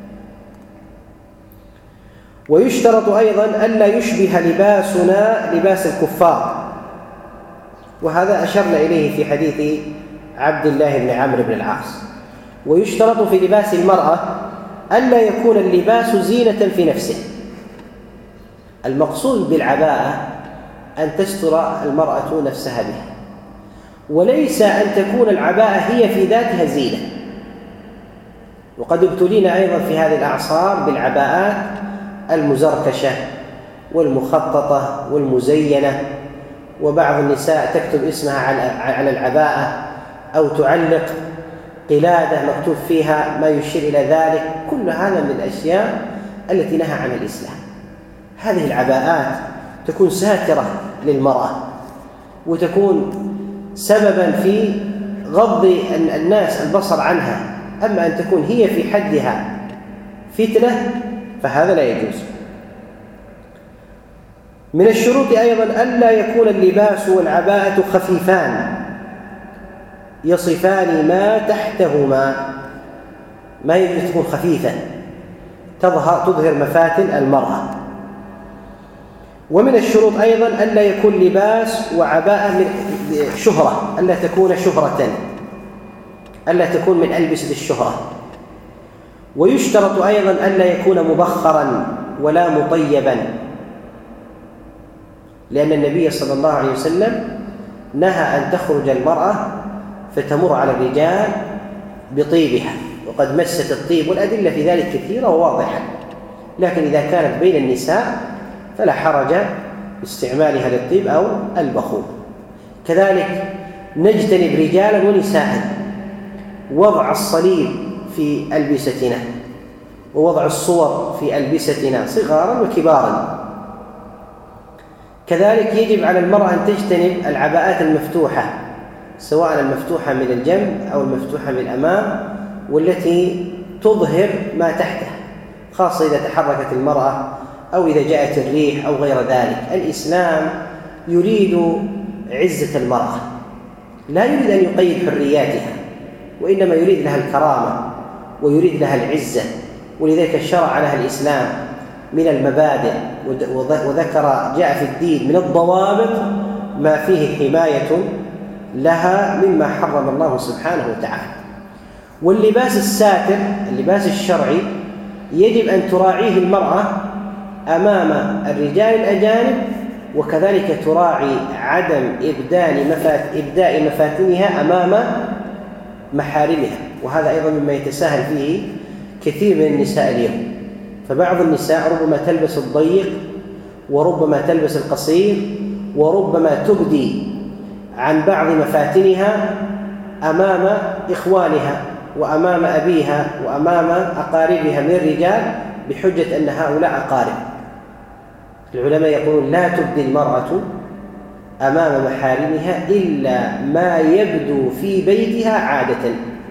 ويشترط أيضا ألا يشبه لباسنا لباس الكفار، وهذا أشرنا إليه في حديث عبد الله بن عمرو بن العاص. ويشترط في لباس المرأة ألا يكون اللباس زينة في نفسه. المقصود بالعباءة أن تستر المرأة نفسها بها، وليس أن تكون العباءة هي في ذاتها زينة. وقد ابتلينا أيضا في هذه الأعصار بالعباءات المزركشة والمخططة والمزينة، وبعض النساء تكتب اسمها على العباءة أو تعلق قلادة مكتوب فيها ما يشير إلى ذلك. كل هذا من الأشياء التي نهى عن الإسلام. هذه العباءات تكون ساترة للمرأة وتكون سببا في غض الناس البصر عنها، أما أن تكون هي في حدها فتنة فهذا لا يجوز. من الشروط أيضا ألا يكون اللباس والعباءة خفيفان يصفان ما تحتهما، ما يجوز تكون خفيفة تظهر مفاتن المرأة. ومن الشروط أيضا ألا يكون لباس وعباءة شهرة، ألا تكون شهرة، ألا تكون من ألبسة الشهرة. ويشترط أيضا ألا يكون مبخرا ولا مطيبا، لأن النبي صلى الله عليه وسلم نهى أن تخرج المرأة فتمر على الرجال بطيبها، وقد مست الطيب، والأدلة في ذلك كثيرة وواضحة. لكن إذا كانت بين النساء فلا حرج باستعمالها للطيب أو البخور. كذلك نجتنب رجالا ونساء وضع الصليب في ألبستنا، ووضع الصور في ألبستنا صغارا وكبارا. كذلك يجب على المرأة أن تجتنب العباءات المفتوحة، سواء المفتوحة من الجنب أو المفتوحة من الأمام، والتي تظهر ما تحتها، خاصة إذا تحركت المرأة أو إذا جاءت الريح أو غير ذلك. الإسلام يريد عزة المرأة، لا يريد أن يقيد حرياتها، وإنما يريد لها الكرامة ويريد لها العزة. ولذلك شرع لها الإسلام من المبادئ، وذكر جاء في الدين من الضوابط ما فيه حماية لها مما حرم الله سبحانه وتعالى. واللباس الساتر، اللباس الشرعي، يجب أن تراعيه المرأة أمام الرجال الأجانب، وكذلك تراعي عدم إبداء مفاتنها أمام محارمها. وهذا أيضا مما يتساهل فيه كثير من النساء اليوم. فبعض النساء ربما تلبس الضيق، وربما تلبس القصير، وربما تبدي عن بعض مفاتنها أمام إخوانها وأمام أبيها وأمام أقاربها من الرجال بحجة أن هؤلاء أقارب. العلماء يقولون لا تبدي المرأة أمام محارمها إلا ما يبدو في بيتها عادة،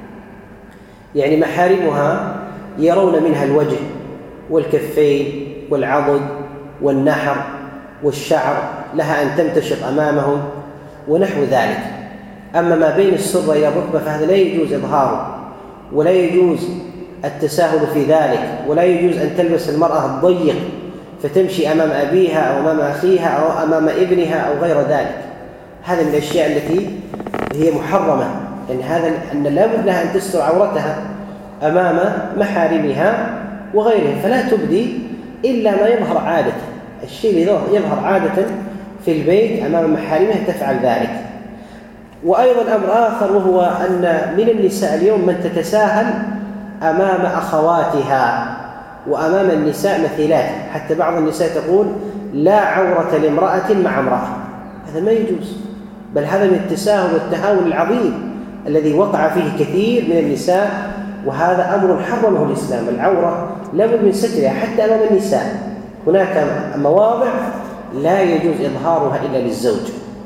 يعني محارمها يرون منها الوجه والكفين والعضد والنحر والشعر، لها أن تمتشط أمامهم ونحو ذلك. أما ما بين السرة إلى الركبة فهذا لا يجوز إظهاره، ولا يجوز التساهل في ذلك، ولا يجوز أن تلبس المرأة الضيق فتمشي أمام أبيها أو أمام أخيها أو أمام ابنها أو غير ذلك. هذا من الأشياء التي هي محرمة، يعني هذا أن لا بد لها أن تستر عورتها أمام محارمها وغيرهم، فلا تبدي إلا ما يظهر عادة. الشيء اللي يظهر عادة في البيت أمام محارمها تفعل ذلك. وأيضا أمر آخر، وهو أن من النساء اليوم من تتساهل أمام أخواتها وأمام النساء مثيلات، حتى بعض النساء تقول لا عورة لامرأة مع امرأة. هذا ما يجوز، بل هذا من التساهل والتهاون العظيم الذي وقع فيه كثير من النساء، وهذا أمر حرمه الإسلام. العورة لابد من سترها حتى أمام النساء. هناك مواضع لا يجوز إظهارها إلا للزوج.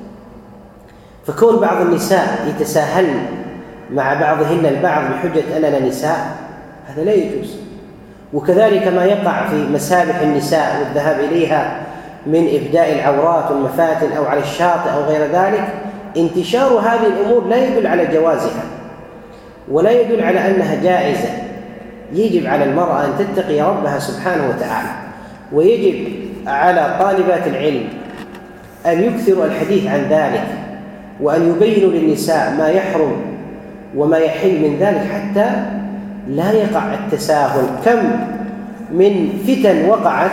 فكون بعض النساء يتساهلن مع بعضهن البعض بحجة أننا نساء، هذا لا يجوز. وكذلك ما يقع في مسابح النساء والذهاب إليها من إبداء العورات والمفاتن أو على الشاطئ أو غير ذلك، انتشار هذه الأمور لا يدل على جوازها ولا يدل على أنها جائزة. يجب على المرأة أن تتقي ربها سبحانه وتعالى، ويجب على طالبات العلم أن يكثروا الحديث عن ذلك، وأن يبينوا للنساء ما يحرم وما يحل من ذلك حتى لا يقع التساهل. كم من فتن وقعت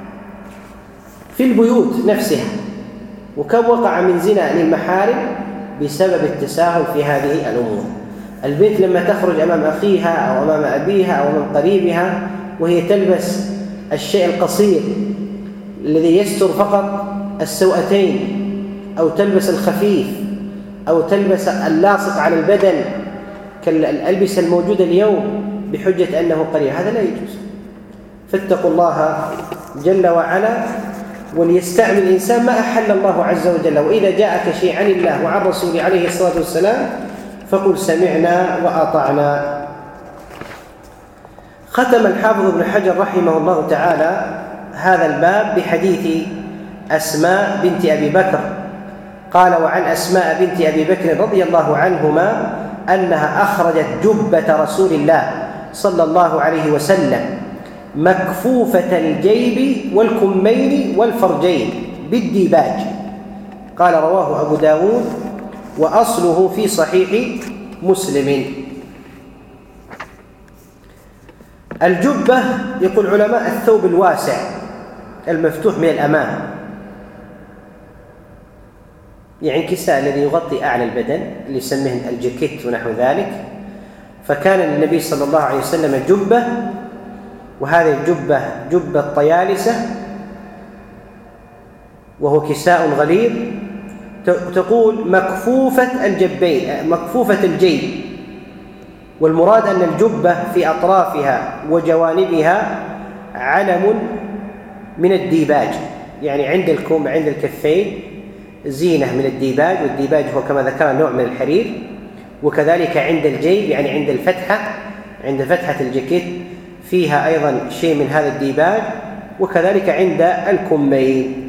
في البيوت نفسها، وكم وقع من زنا للمحارم بسبب التساهل في هذه الأمور. البنت لما تخرج أمام أخيها أو أمام أبيها أو أمام قريبها وهي تلبس الشيء القصير الذي يستر فقط السوأتين، أو تلبس الخفيف، أو تلبس اللاصق على البدن كالألبسة الموجودة اليوم بحجة أنه قريب، هذا لا يجوز. فاتقوا الله جل وعلا، وليستعمل الإنسان ما أحل الله عز وجل. وإذا جاءك شيء عن الله وعن رسوله عليه الصلاة والسلام فقل سمعنا وأطعنا. ختم الحافظ ابن حجر رحمه الله تعالى هذا الباب بحديث أسماء بنت أبي بكر. قال: وعن أسماء بنت أبي بكر رضي الله عنهما أنها أخرجت جبة رسول الله صلى الله عليه وسلم مكفوفة الجيب والكمين والفرجين بالديباج. قال: رواه أبو داود وأصله في صحيح مسلم. الجبة يقول علماء الثوب الواسع المفتوح من الأمام، يعني كساء الذي يغطي أعلى البدن اللي يسميه الجاكيت ونحو ذلك. فكان للنبي صلى الله عليه وسلم جبة، وهذه الجبة جبة طيالسة، وهو كساء غليظ. تقول مكفوفة الجبين، مكفوفة الجيب، والمراد أن الجبة في أطرافها وجوانبها علم من الديباج، يعني عند الكم عند الكفين زينة من الديباج، والديباج هو كما ذكر نوع من الحرير. وكذلك عند الجيب، يعني عند الفتحة، عند فتحة الجاكيت فيها أيضا شيء من هذا الديباج، وكذلك عند الكمين.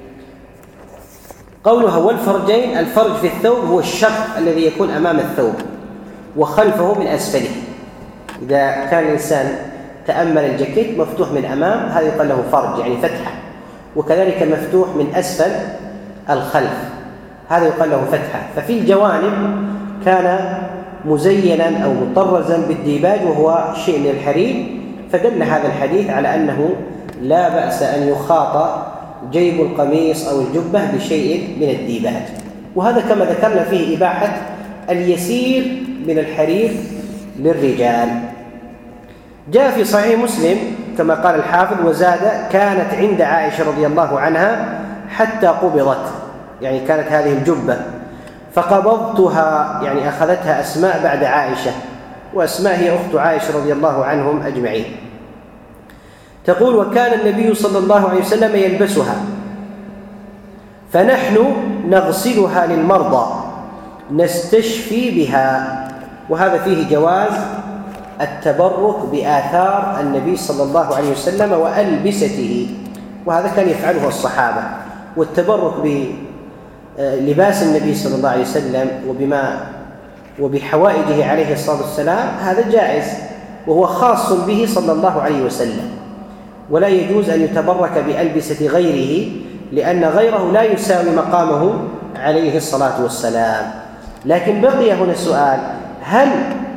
قولها والفرجين، الفرج في الثوب هو الشق الذي يكون أمام الثوب وخلفه من أسفله. إذا كان الإنسان تأمل الجاكيت مفتوح من أمام، هذا يقال له فرج، يعني فتحة. وكذلك مفتوح من أسفل الخلف، هذا يقال له فتحة. ففي الجوانب كان مزينا أو مطرزا بالديباج وهو شيء من الحرير. فدل هذا الحديث على أنه لا بأس أن يخاط جيب القميص أو الجبة بشيء من الديباج، وهذا كما ذكرنا فيه إباحة اليسير من الحرير للرجال. جاء في صحيح مسلم كما قال الحافظ: وزاد كانت عند عائشة رضي الله عنها حتى قبضت، يعني كانت هذه الجبة فقبضتها، يعني أخذتها أسماء بعد عائشة، وأسماء هي أخت عائشة رضي الله عنهم أجمعين. تقول: وكان النبي صلى الله عليه وسلم يلبسها فنحن نغسلها للمرضى نستشفي بها. وهذا فيه جواز التبرك بآثار النبي صلى الله عليه وسلم وألبسته، وهذا كان يفعله الصحابة. والتبرك بلباس النبي صلى الله عليه وسلم وبحوائجه عليه الصلاة والسلام هذا جائز، وهو خاص به صلى الله عليه وسلم، ولا يجوز أن يتبرك بألبسة غيره، لأن غيره لا يساوي مقامه عليه الصلاة والسلام. لكن بقي هنا سؤال: هل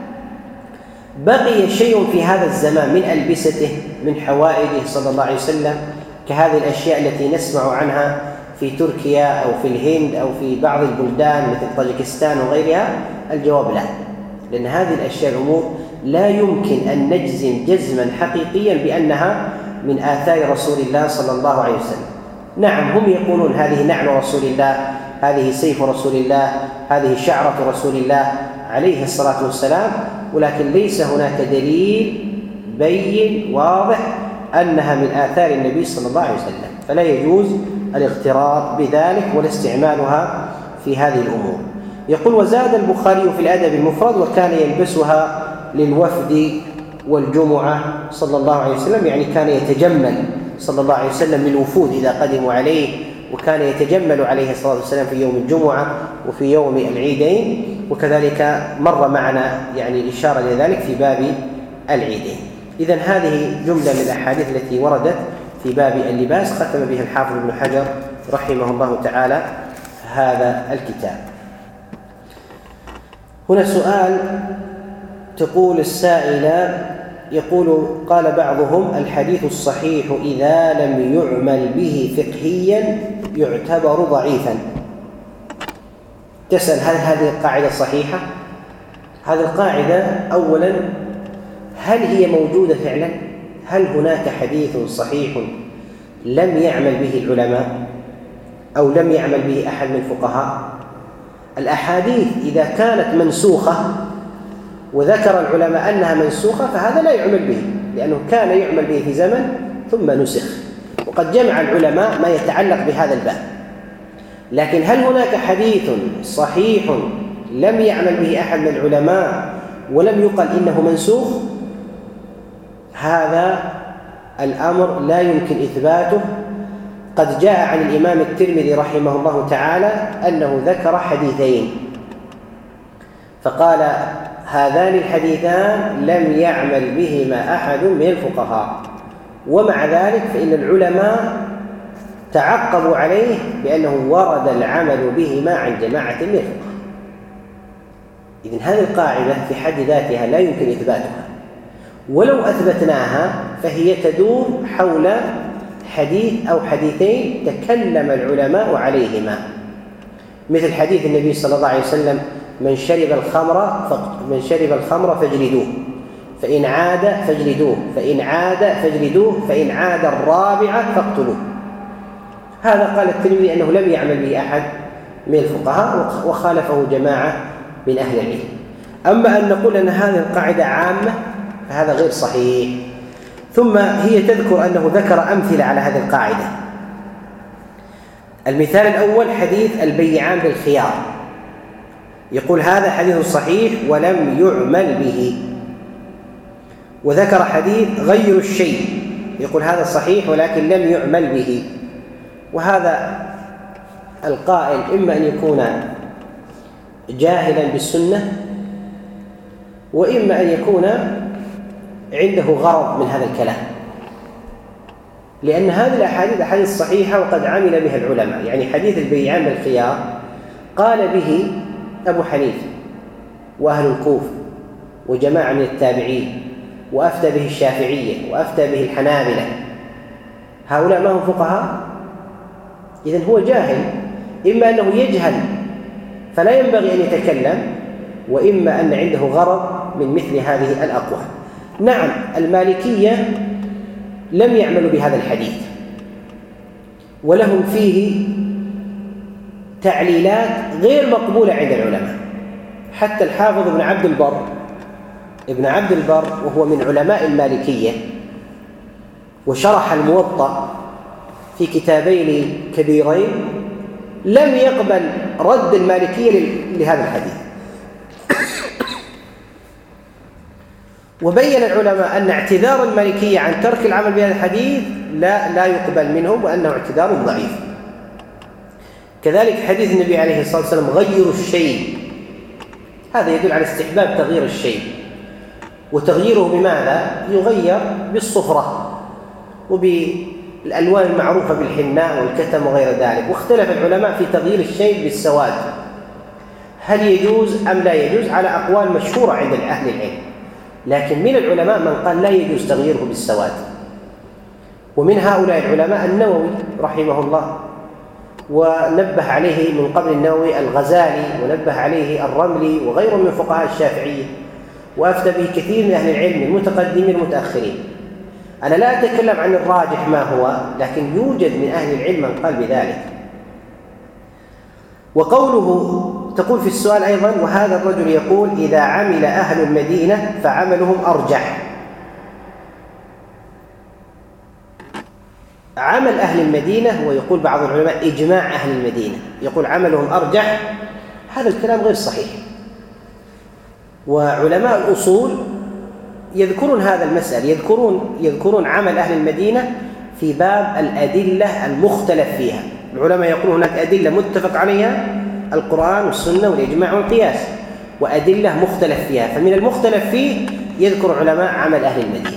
بقي شيء في هذا الزمان من ألبسته من حوائجه صلى الله عليه وسلم كهذه الأشياء التي نسمع عنها في تركيا أو في الهند أو في بعض البلدان مثل طاجكستان وغيرها؟ الجواب لا، لأن هذه الأشياء الأمور لا يمكن أن نجزم جزما حقيقيا بأنها من آثار رسول الله صلى الله عليه وسلم. نعم، هم يقولون هذه نعل رسول الله، هذه سيف رسول الله، هذه شعرة رسول الله عليه الصلاة والسلام، ولكن ليس هناك دليل بين واضح أنها من آثار النبي صلى الله عليه وسلم، فلا يجوز الاغترار بذلك ولا استعمالها في هذه الأمور. يقول: وزاد البخاري في الأدب المفرد: وكان يلبسها للوفد والجمعة صلى الله عليه وسلم، يعني كان يتجمل صلى الله عليه وسلم للوفود إذا قدموا عليه، وكان يتجمل عليه الصلاة والسلام في يوم الجمعة وفي يوم العيدين، وكذلك مر معنا يعني الإشارة لذلك في باب العيدين. إذن هذه جملة من الأحاديث التي وردت في باب اللباس ختم بها الحافظ ابن حجر رحمه الله تعالى هذا الكتاب. هنا سؤال، تقول السائلة، يقول: قال بعضهم الحديث الصحيح إذا لم يعمل به فقهيا يعتبر ضعيفا. تسأل: هل هذه القاعدة صحيحة؟ هذه القاعدة أولا هل هي موجودة فعلا؟ هل هناك حديث صحيح لم يعمل به العلماء أو لم يعمل به أحد من الفقهاء؟ الأحاديث إذا كانت منسوخة وذكر العلماء أنها منسوخة فهذا لا يعمل به، لأنه كان يعمل به في زمن ثم نسخ، وقد جمع العلماء ما يتعلق بهذا الباب. لكن هل هناك حديث صحيح لم يعمل به أحد من العلماء ولم يقل إنه منسوخ؟ هذا الأمر لا يمكن إثباته. قد جاء عن الإمام الترمذي رحمه الله تعالى أنه ذكر حديثين فقال هذان الحديثان لم يعمل بهما أحد من الفقهاء، ومع ذلك فإن العلماء تعقبوا عليه بأنه ورد العمل بهما عن جماعة من الفقهاء. إذن هذه القاعدة في حد ذاتها لا يمكن إثباتها، ولو أثبتناها فهي تدور حول حديث أو حديثين تكلم العلماء عليهما، مثل حديث النبي صلى الله عليه وسلم من شرب الخمر فاجلدوه، فإن عاد فاجلدوه، فإن عاد فاجلدوه، فإن عاد الرابعة فاقتلوه. هذا قال الترمذي أنه لم يعمل به أحد من الفقهاء وخالفه جماعة من أهل العلم. أما أن نقول أن هذه القاعدة عامة فهذا غير صحيح. ثم هي تذكر أنه ذكر أمثلة على هذه القاعدة. المثال الأول حديث البيعان بالخيار، يقول هذا حديث صحيح ولم يعمل به. وذكر حديث غير الشيء، يقول هذا صحيح ولكن لم يعمل به. وهذا القائل إما أن يكون جاهلا بالسنة، وإما أن يكون عنده غرض من هذا الكلام، لأن هذه الأحاديث أحاديث صحيحة وقد عمل بها العلماء. يعني حديث البيعان بالخيار قال به أبو حنيفة وأهل الكوفة وجماعة من التابعين، وأفتى به الشافعية وأفتى به الحنابلة. هؤلاء ما هم فقهاء؟ إذن هو جاهل، إما أنه يجهل فلا ينبغي أن يتكلم، وإما أن عنده غرض من مثل هذه الأقوال. نعم، المالكية لم يعملوا بهذا الحديث، ولهم فيه تعليلات غير مقبولة عند العلماء. حتى الحافظ ابن عبد البر وهو من علماء المالكية وشرح الموطأ في كتابين كبيرين لم يقبل رد المالكية لهذا الحديث. وبين العلماء أن اعتذار المالكية عن ترك العمل بهذا الحديث لا يقبل منهم، وأنه اعتذار ضعيف. كذلك حديث النبي عليه الصلاة والسلام غير الشيء، هذا يدل على استحباب تغيير الشيء. وتغييره بماذا؟ يغير بالصفرة وبالألوان المعروفة بالحناء والكتم وغير ذلك. واختلف العلماء في تغيير الشيء بالسواد، هل يجوز أم لا يجوز، على أقوال مشهورة عند أهل العلم. لكن من العلماء من قال لا يجوز تغييره بالسواد، ومن هؤلاء العلماء النووي رحمه الله، ونبه عليه من قبل النووي الغزالي، ونبه عليه الرملي وغيره من فقهاء الشافعية، وأفتى به كثير من أهل العلم المتقدمين المتأخرين. أنا لا أتكلم عن الراجح ما هو، لكن يوجد من أهل العلم من قال بذلك. وقوله تقول في السؤال أيضا، وهذا الرجل يقول إذا عمل أهل المدينة فعملهم أرجح. عمل أهل المدينة، ويقول بعض العلماء إجماع أهل المدينة، يقول عملهم أرجح، هذا الكلام غير صحيح. وعلماء الأصول يذكرون هذا المسألة، يذكرون عمل أهل المدينة في باب الأدلة المختلف فيها. العلماء يقولون هناك أدلة متفق عليها، القرآن والسنة والإجماع والقياس، وأدلة مختلف فيها. فمن المختلف فيه يذكر علماء عمل أهل المدينة.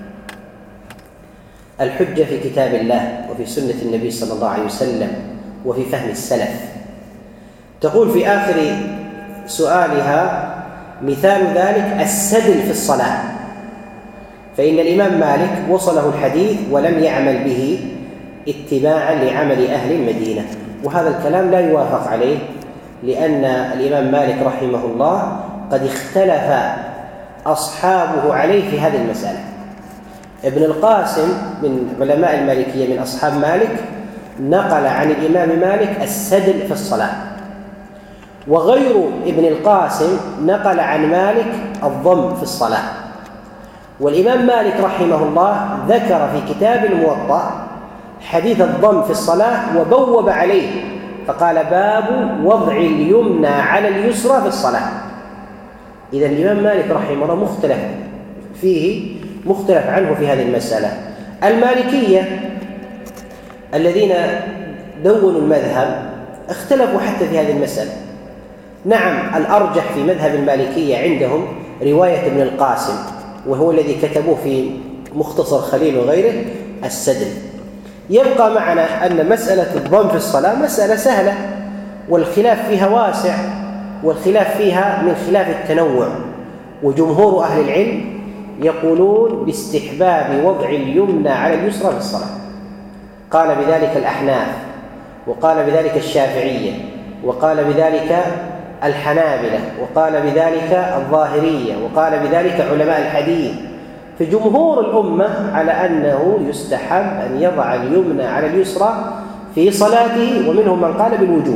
الحجة في كتاب الله وفي سنة النبي صلى الله عليه وسلم وفي فهم السلف. تقول في آخر سؤالها مثال ذلك السدل في الصلاة، فإن الإمام مالك وصله الحديث ولم يعمل به اتباعا لعمل أهل المدينة. وهذا الكلام لا يوافق عليه، لأن الإمام مالك رحمه الله قد اختلف أصحابه عليه في هذه المسألة. ابن القاسم من علماء المالكية من أصحاب مالك نقل عن الإمام مالك السدل في الصلاة، وغير ابن القاسم نقل عن مالك الضم في الصلاة. والإمام مالك رحمه الله ذكر في كتاب الموطأ حديث الضم في الصلاة وبوب عليه، فقال باب وضع اليمنى على اليسرى في الصلاة. إذا الإمام مالك رحمه الله مختلف فيه، مختلف عنه في هذه المسألة. المالكية الذين دونوا المذهب اختلفوا حتى في هذه المسألة. نعم، الأرجح في مذهب المالكية عندهم رواية ابن القاسم، وهو الذي كتبوه في مختصر خليل وغيره السدل. يبقى معنا أن مسألة الضم في الصلاة مسألة سهلة، والخلاف فيها واسع، والخلاف فيها من خلاف التنوع. وجمهور أهل العلم يقولون باستحباب وضع اليمنى على اليسرى في الصلاة، قال بذلك الأحناف، وقال بذلك الشافعية، وقال بذلك الحنابلة، وقال بذلك الظاهرية، وقال بذلك علماء الحديث. فجمهور الأمة على أنه يستحب أن يضع اليمنى على اليسرى في صلاته، ومنهم من قال بالوجوب.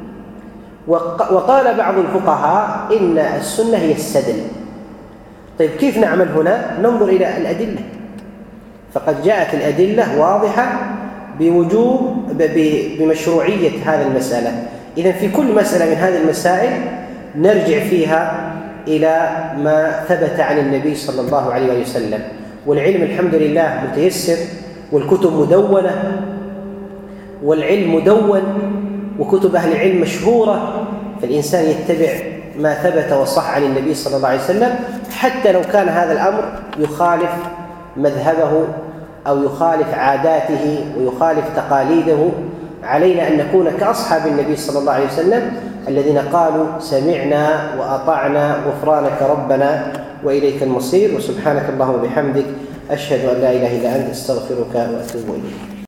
وقال بعض الفقهاء إن السنة هي السدل. طيب كيف نعمل هنا؟ ننظر إلى الأدلة، فقد جاءت الأدلة واضحة بمشروعية هذه المسألة. إذن في كل مسألة من هذه المسائل نرجع فيها إلى ما ثبت عن النبي صلى الله عليه وسلم. والعلم الحمد لله متيسر، والكتب مدونة، والعلم مدون، وكتب أهل العلم مشهورة، فالإنسان يتبع ما ثبت وصح عن النبي صلى الله عليه وسلم، حتى لو كان هذا الأمر يخالف مذهبه أو يخالف عاداته ويخالف تقاليده. علينا أن نكون كأصحاب النبي صلى الله عليه وسلم الذين قالوا سمعنا وأطعنا غفرانك ربنا وإليك المصير. وسبحانك اللهم وبحمدك أشهد أن لا إله إلا أنت أستغفرك وأتوب إليك.